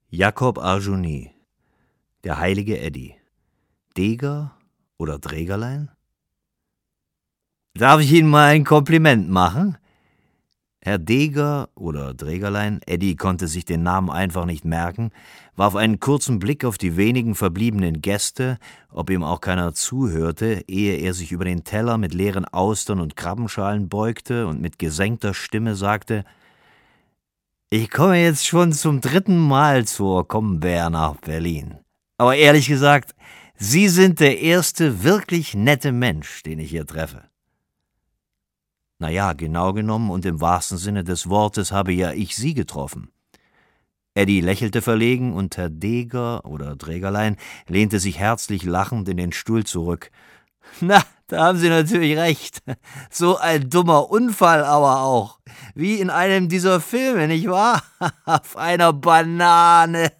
Jakob Arjuni, der heilige Eddy. Deger oder Drägerlein? Darf ich Ihnen mal ein Kompliment machen? Herr Deger oder Drägerlein, Eddy konnte sich den Namen einfach nicht merken, warf einen kurzen Blick auf die wenigen verbliebenen Gäste, ob ihm auch keiner zuhörte, ehe er sich über den Teller mit leeren Austern und Krabbenschalen beugte und mit gesenkter Stimme sagte: »Ich komme jetzt schon zum 3. Mal zur Combeer nach Berlin. Aber ehrlich gesagt, Sie sind der erste wirklich nette Mensch, den ich hier treffe.« »Na ja, genau genommen und im wahrsten Sinne des Wortes habe ja ich Sie getroffen.« Eddy lächelte verlegen und Herr Deger oder Drägerlein lehnte sich herzlich lachend in den Stuhl zurück. »Na, da haben Sie natürlich recht. So ein dummer Unfall aber auch. Wie in einem dieser Filme, nicht wahr? Auf einer Banane.«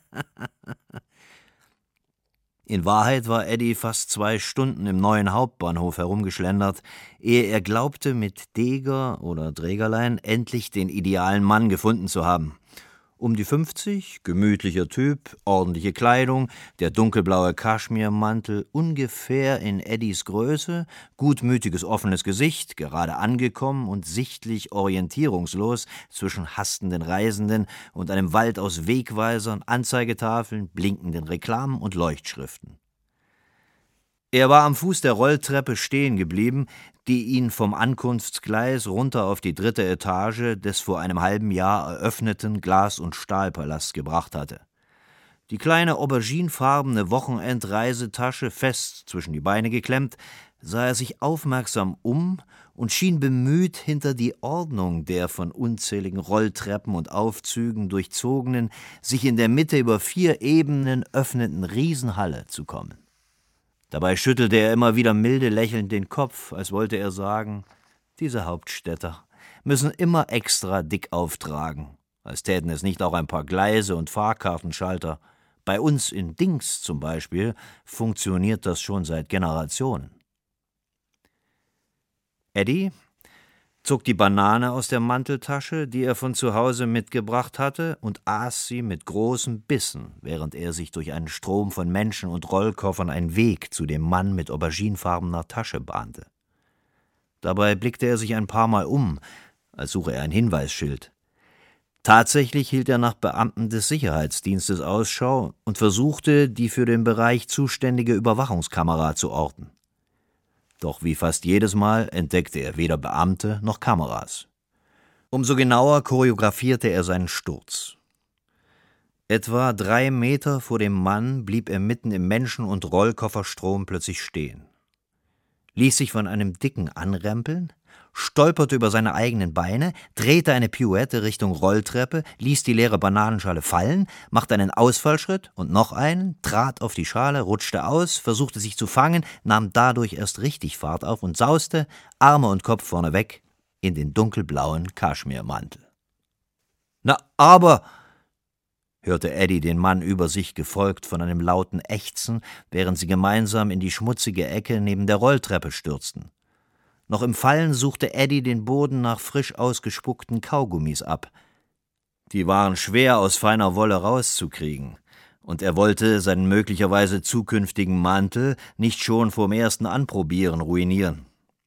In Wahrheit war Eddy fast 2 Stunden im neuen Hauptbahnhof herumgeschlendert, ehe er glaubte, mit Deger oder Drägerlein endlich den idealen Mann gefunden zu haben. Um die 50, gemütlicher Typ, ordentliche Kleidung, der dunkelblaue Kaschmirmantel ungefähr in Eddys Größe, gutmütiges offenes Gesicht, gerade angekommen und sichtlich orientierungslos zwischen hastenden Reisenden und einem Wald aus Wegweisern, Anzeigetafeln, blinkenden Reklamen und Leuchtschriften. Er war am Fuß der Rolltreppe stehen geblieben, die ihn vom Ankunftsgleis runter auf die 3. Etage des vor einem halben Jahr eröffneten Glas- und Stahlpalasts gebracht hatte. Die kleine auberginefarbene Wochenendreisetasche fest zwischen die Beine geklemmt, sah er sich aufmerksam um und schien bemüht, hinter die Ordnung der von unzähligen Rolltreppen und Aufzügen durchzogenen, sich in der Mitte über 4 Ebenen öffnenden Riesenhalle zu kommen. Dabei schüttelte er immer wieder milde lächelnd den Kopf, als wollte er sagen, diese Hauptstädter müssen immer extra dick auftragen, als täten es nicht auch ein paar Gleise und Fahrkartenschalter. Bei uns in Dings zum Beispiel funktioniert das schon seit Generationen. Eddy zog die Banane aus der Manteltasche, die er von zu Hause mitgebracht hatte, und aß sie mit großen Bissen, während er sich durch einen Strom von Menschen und Rollkoffern einen Weg zu dem Mann mit auberginefarbener Tasche bahnte. Dabei blickte er sich ein paar Mal um, als suche er ein Hinweisschild. Tatsächlich hielt er nach Beamten des Sicherheitsdienstes Ausschau und versuchte, die für den Bereich zuständige Überwachungskamera zu orten. Doch wie fast jedes Mal entdeckte er weder Beamte noch Kameras. Umso genauer choreografierte er seinen Sturz. Etwa 3 Meter vor dem Mann blieb er mitten im Menschen- und Rollkofferstrom plötzlich stehen, ließ sich von einem Dicken anrempeln, stolperte über seine eigenen Beine, drehte eine Pirouette Richtung Rolltreppe, ließ die leere Bananenschale fallen, machte einen Ausfallschritt und noch einen, trat auf die Schale, rutschte aus, versuchte sich zu fangen, nahm dadurch erst richtig Fahrt auf und sauste, Arme und Kopf vorneweg, in den dunkelblauen Kaschmirmantel. »Na, aber«, hörte Eddy den Mann über sich, gefolgt von einem lauten Ächzen, während sie gemeinsam in die schmutzige Ecke neben der Rolltreppe stürzten. Noch im Fallen suchte Eddy den Boden nach frisch ausgespuckten Kaugummis ab. Die waren schwer aus feiner Wolle rauszukriegen, und er wollte seinen möglicherweise zukünftigen Mantel nicht schon vorm ersten Anprobieren ruinieren.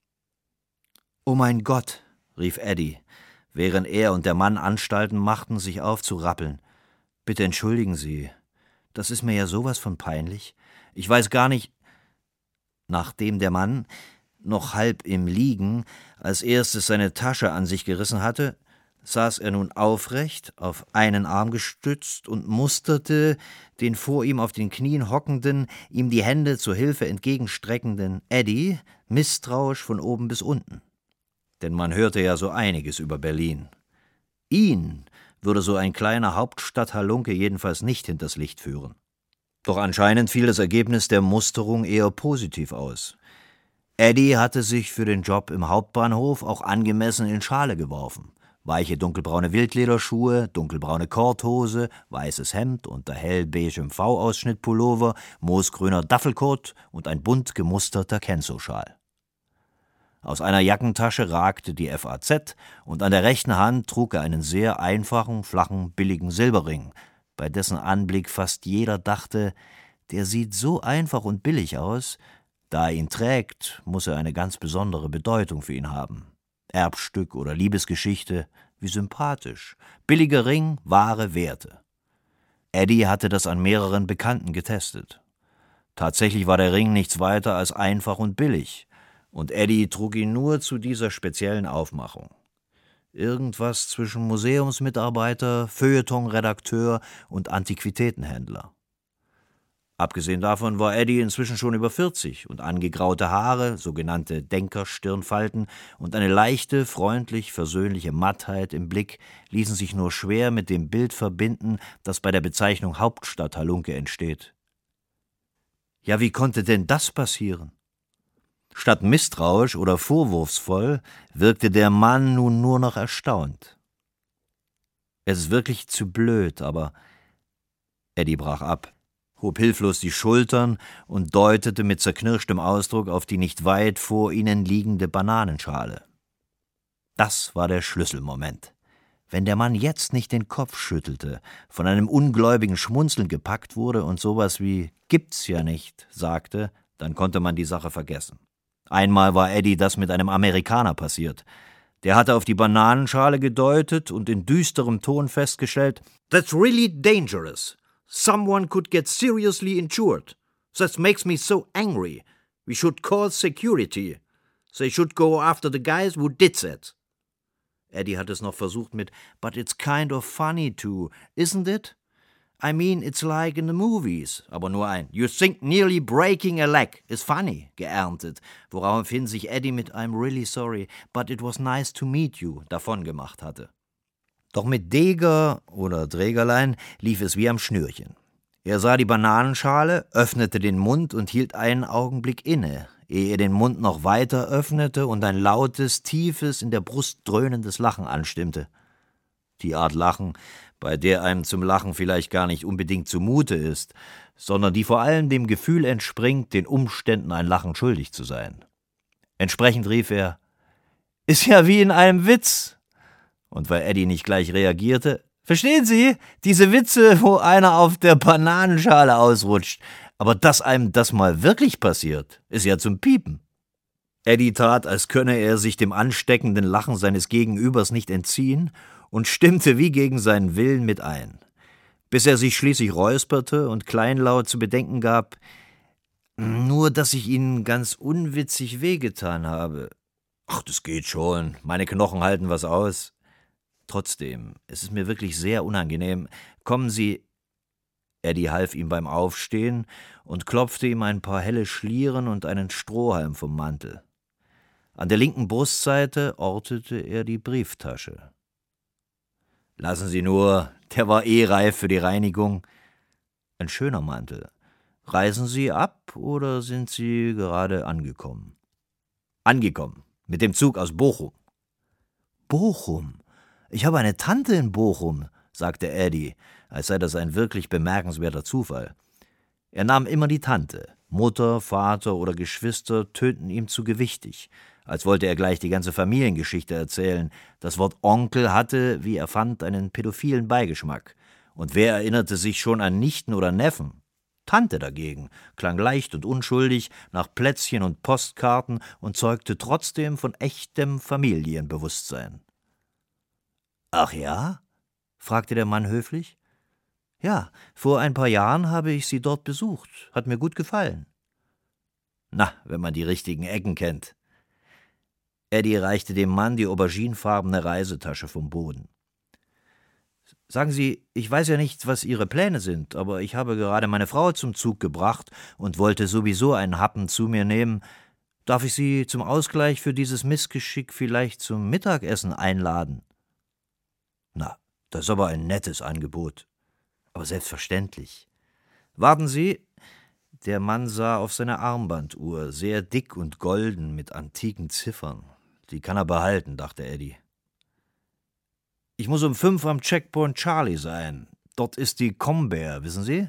»Oh mein Gott«, rief Eddy, während er und der Mann Anstalten machten, sich aufzurappeln. »Bitte entschuldigen Sie, das ist mir ja sowas von peinlich. Ich weiß gar nicht...« Nachdem der Mann, noch halb im Liegen, als erstes seine Tasche an sich gerissen hatte, saß er nun aufrecht, auf einen Arm gestützt und musterte den vor ihm auf den Knien hockenden, ihm die Hände zur Hilfe entgegenstreckenden Eddy misstrauisch von oben bis unten. Denn man hörte ja so einiges über Berlin. Ihn würde so ein kleiner Hauptstadthalunke jedenfalls nicht hinters Licht führen. Doch anscheinend fiel das Ergebnis der Musterung eher positiv aus. Eddy hatte sich für den Job im Hauptbahnhof auch angemessen in Schale geworfen. Weiche dunkelbraune Wildlederschuhe, dunkelbraune Korthose, weißes Hemd unter hellbeigem V-Ausschnittpullover, moosgrüner Duffelcoat und ein bunt gemusterter Kenzo-Schal. Aus einer Jackentasche ragte die FAZ und an der rechten Hand trug er einen sehr einfachen, flachen, billigen Silberring, bei dessen Anblick fast jeder dachte, der sieht so einfach und billig aus, da er ihn trägt, muss er eine ganz besondere Bedeutung für ihn haben. Erbstück oder Liebesgeschichte, wie sympathisch. Billiger Ring, wahre Werte. Eddie hatte das an mehreren Bekannten getestet. Tatsächlich war der Ring nichts weiter als einfach und billig, und Eddie trug ihn nur zu dieser speziellen Aufmachung. Irgendwas zwischen Museumsmitarbeiter, Feuilletonredakteur und Antiquitätenhändler. Abgesehen davon war Eddie inzwischen schon über 40 und angegraute Haare, sogenannte Denkerstirnfalten und eine leichte, freundlich versöhnliche Mattheit im Blick ließen sich nur schwer mit dem Bild verbinden, das bei der Bezeichnung Hauptstadt-Halunke entsteht. Ja, wie konnte denn das passieren? Statt misstrauisch oder vorwurfsvoll wirkte der Mann nun nur noch erstaunt. Es ist wirklich zu blöd, aber Eddie brach ab, hob hilflos die Schultern und deutete mit zerknirschtem Ausdruck auf die nicht weit vor ihnen liegende Bananenschale. Das war der Schlüsselmoment. Wenn der Mann jetzt nicht den Kopf schüttelte, von einem ungläubigen Schmunzeln gepackt wurde und sowas wie »Gibt's ja nicht« sagte, dann konnte man die Sache vergessen. Einmal war Eddie das mit einem Amerikaner passiert. Der hatte auf die Bananenschale gedeutet und in düsterem Ton festgestellt, »That's really dangerous. Someone could get seriously injured. That makes me so angry. We should call security. They should go after the guys who did that.« Eddie hat es noch versucht mit »But it's kind of funny too, isn't it? I mean, it's like in the movies«, aber nur ein »You think nearly breaking a leg is funny« geerntet, woraufhin sich Eddie mit »I'm really sorry, but it was nice to meet you« davongemacht hatte. Doch mit Deger oder Drägerlein lief es wie am Schnürchen. Er sah die Bananenschale, öffnete den Mund und hielt einen Augenblick inne, ehe er den Mund noch weiter öffnete und ein lautes, tiefes, in der Brust dröhnendes Lachen anstimmte. Die Art Lachen, bei der einem zum Lachen vielleicht gar nicht unbedingt zumute ist, sondern die vor allem dem Gefühl entspringt, den Umständen ein Lachen schuldig zu sein. Entsprechend rief er, »Ist ja wie in einem Witz!« Und weil Eddie nicht gleich reagierte, »Verstehen Sie, diese Witze, wo einer auf der Bananenschale ausrutscht, aber dass einem das mal wirklich passiert, ist ja zum Piepen.« Eddie tat, als könne er sich dem ansteckenden Lachen seines Gegenübers nicht entziehen und stimmte wie gegen seinen Willen mit ein, bis er sich schließlich räusperte und kleinlaut zu bedenken gab, »Nur, dass ich Ihnen ganz unwitzig wehgetan habe.« »Ach, das geht schon, meine Knochen halten was aus.« »Trotzdem, es ist mir wirklich sehr unangenehm. Kommen Sie...« Eddie half ihm beim Aufstehen und klopfte ihm ein paar helle Schlieren und einen Strohhalm vom Mantel. An der linken Brustseite ortete er die Brieftasche. »Lassen Sie nur, der war reif für die Reinigung.« »Ein schöner Mantel. Reisen Sie ab oder sind Sie gerade angekommen?« »Angekommen, mit dem Zug aus Bochum.« »Bochum? Ich habe eine Tante in Bochum«, sagte Eddie, als sei das ein wirklich bemerkenswerter Zufall. Er nahm immer die Tante. Mutter, Vater oder Geschwister tönten ihm zu gewichtig, als wollte er gleich die ganze Familiengeschichte erzählen. Das Wort Onkel hatte, wie er fand, einen pädophilen Beigeschmack. Und wer erinnerte sich schon an Nichten oder Neffen? Tante dagegen klang leicht und unschuldig nach Plätzchen und Postkarten und zeugte trotzdem von echtem Familienbewusstsein. »Ach ja?« fragte der Mann höflich. »Ja, vor ein paar Jahren habe ich sie dort besucht. Hat mir gut gefallen.« »Na, wenn man die richtigen Ecken kennt.« Eddie reichte dem Mann die auberginefarbene Reisetasche vom Boden. »Sagen Sie, ich weiß ja nicht, was Ihre Pläne sind, aber ich habe gerade meine Frau zum Zug gebracht und wollte sowieso einen Happen zu mir nehmen. Darf ich Sie zum Ausgleich für dieses Missgeschick vielleicht zum Mittagessen einladen?« »Na, das ist aber ein nettes Angebot.« »Aber selbstverständlich.« »Warten Sie.« Der Mann sah auf seine Armbanduhr, sehr dick und golden mit antiken Ziffern. Die kann er behalten, dachte Eddie. »Ich muss um 5 am Checkpoint Charlie sein. Dort ist die Combear, wissen Sie?«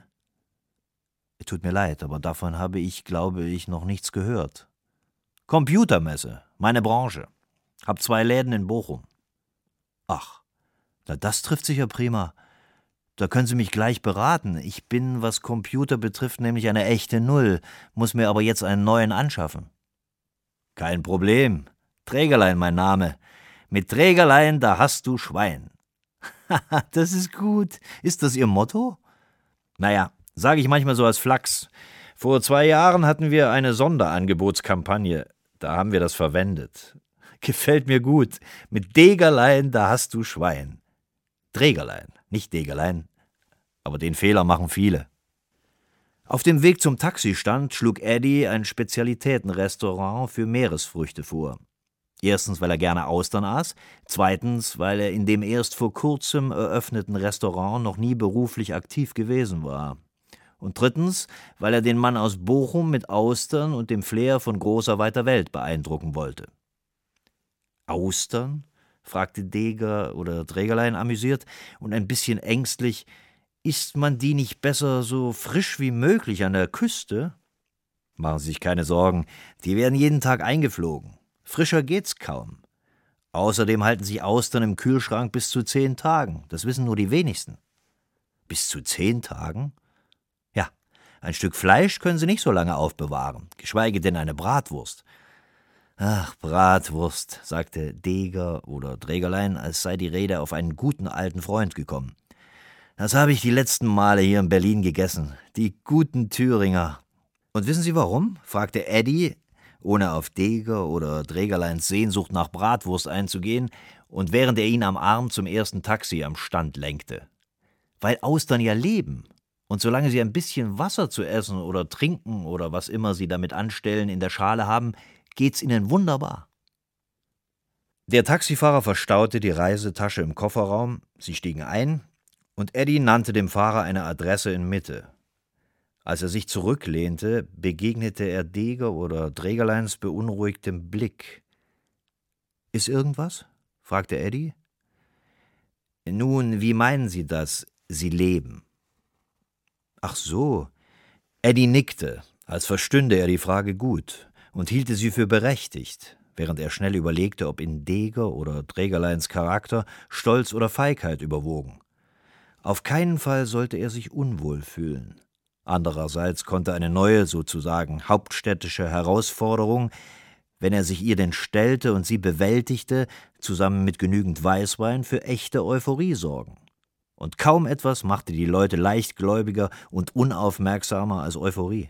»Tut mir leid, aber davon habe ich, glaube ich, noch nichts gehört.« »Computermesse, meine Branche. Hab 2 Läden in Bochum.« »Ach, na das trifft sich ja prima. Da können Sie mich gleich beraten. Ich bin, was Computer betrifft, nämlich eine echte Null, muss mir aber jetzt einen neuen anschaffen.« »Kein Problem. Trägerlein mein Name. Mit Trägerlein, da hast du Schwein.« »Haha, das ist gut. Ist das Ihr Motto?« »Naja, sage ich manchmal so als Flachs. Vor 2 Jahren hatten wir eine Sonderangebotskampagne. Da haben wir das verwendet. Gefällt mir gut. Mit Degerlein, da hast du Schwein. Trägerlein, nicht Degerlein. Aber den Fehler machen viele.« Auf dem Weg zum Taxistand schlug Eddie ein Spezialitätenrestaurant für Meeresfrüchte vor. Erstens, weil er gerne Austern aß, zweitens, weil er in dem erst vor kurzem eröffneten Restaurant noch nie beruflich aktiv gewesen war. Und drittens, weil er den Mann aus Bochum mit Austern und dem Flair von großer, weiter Welt beeindrucken wollte. »Austern?« fragte Deger oder Trägerlein amüsiert und ein bisschen ängstlich. »Isst man die nicht besser so frisch wie möglich an der Küste?« »Machen Sie sich keine Sorgen, die werden jeden Tag eingeflogen. Frischer geht's kaum. Außerdem halten sich Austern im Kühlschrank bis zu 10 Tagen. Das wissen nur die wenigsten.« »Bis zu 10 Tagen?« »Ja, ein Stück Fleisch können Sie nicht so lange aufbewahren, geschweige denn eine Bratwurst.« »Ach, Bratwurst«, sagte Deger oder Trägerlein, als sei die Rede auf einen guten alten Freund gekommen. »Das habe ich die letzten Male hier in Berlin gegessen. Die guten Thüringer.« »Und wissen Sie warum?« fragte Eddie, ohne auf Deger oder Trägerleins Sehnsucht nach Bratwurst einzugehen, und während er ihn am Arm zum ersten Taxi am Stand lenkte. »Weil Austern ja leben. Und solange sie ein bisschen Wasser zu essen oder trinken oder was immer sie damit anstellen in der Schale haben, geht's ihnen wunderbar.« Der Taxifahrer verstaute die Reisetasche im Kofferraum, sie stiegen ein, und Eddie nannte dem Fahrer eine Adresse in Mitte. Als er sich zurücklehnte, begegnete er Deger oder Trägerleins beunruhigtem Blick. »Ist irgendwas?« fragte Eddie. »Nun, wie meinen Sie das? Sie leben?« »Ach so.« Eddie nickte, als verstünde er die Frage gut, und hielt sie für berechtigt, während er schnell überlegte, ob in Deger oder Trägerleins Charakter Stolz oder Feigheit überwogen. Auf keinen Fall sollte er sich unwohl fühlen. Andererseits konnte eine neue, sozusagen hauptstädtische Herausforderung, wenn er sich ihr denn stellte und sie bewältigte, zusammen mit genügend Weißwein für echte Euphorie sorgen. Und kaum etwas machte die Leute leichtgläubiger und unaufmerksamer als Euphorie.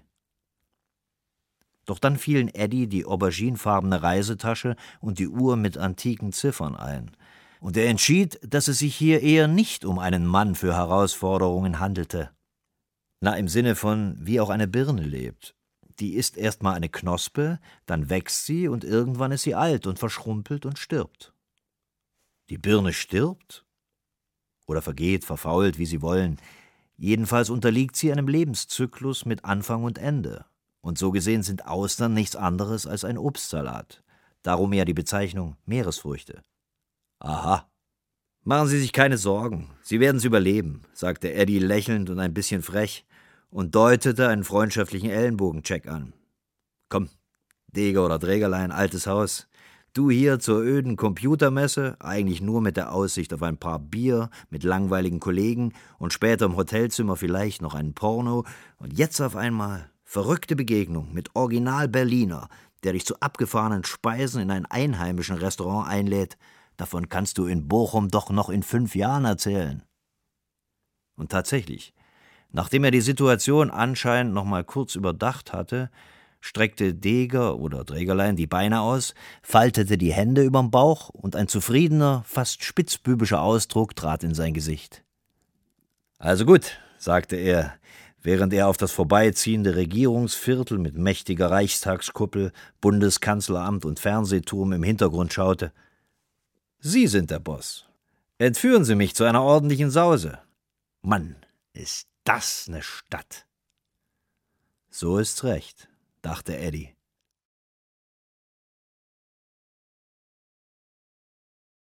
Doch dann fielen Eddie die auberginefarbene Reisetasche und die Uhr mit antiken Ziffern ein, und er entschied, dass es sich hier eher nicht um einen Mann für Herausforderungen handelte. Na, im Sinne von, wie auch eine Birne lebt. Die ist erst mal eine Knospe, dann wächst sie und irgendwann ist sie alt und verschrumpelt und stirbt. Die Birne stirbt? Oder vergeht, verfault, wie Sie wollen. Jedenfalls unterliegt sie einem Lebenszyklus mit Anfang und Ende. Und so gesehen sind Austern nichts anderes als ein Obstsalat. Darum ja die Bezeichnung Meeresfrüchte. »Aha. Machen Sie sich keine Sorgen, Sie werden's überleben«, sagte Eddie lächelnd und ein bisschen frech und deutete einen freundschaftlichen Ellenbogencheck an. »Komm, Deger oder Trägerlein, altes Haus. Du hier zur öden Computermesse, eigentlich nur mit der Aussicht auf ein paar Bier mit langweiligen Kollegen und später im Hotelzimmer vielleicht noch einen Porno, und jetzt auf einmal verrückte Begegnung mit Original Berliner, der dich zu abgefahrenen Speisen in ein einheimischen Restaurant einlädt. Davon kannst du in Bochum doch noch in 5 Jahren erzählen.« Und tatsächlich, nachdem er die Situation anscheinend noch mal kurz überdacht hatte, streckte Deger oder Trägerlein die Beine aus, faltete die Hände überm Bauch und ein zufriedener, fast spitzbübischer Ausdruck trat in sein Gesicht. »Also gut«, sagte er, während er auf das vorbeiziehende Regierungsviertel mit mächtiger Reichstagskuppel, Bundeskanzleramt und Fernsehturm im Hintergrund schaute. »Sie sind der Boss. Entführen Sie mich zu einer ordentlichen Sause. Mann, ist das 'ne Stadt!« »So ist's recht«, dachte Eddie.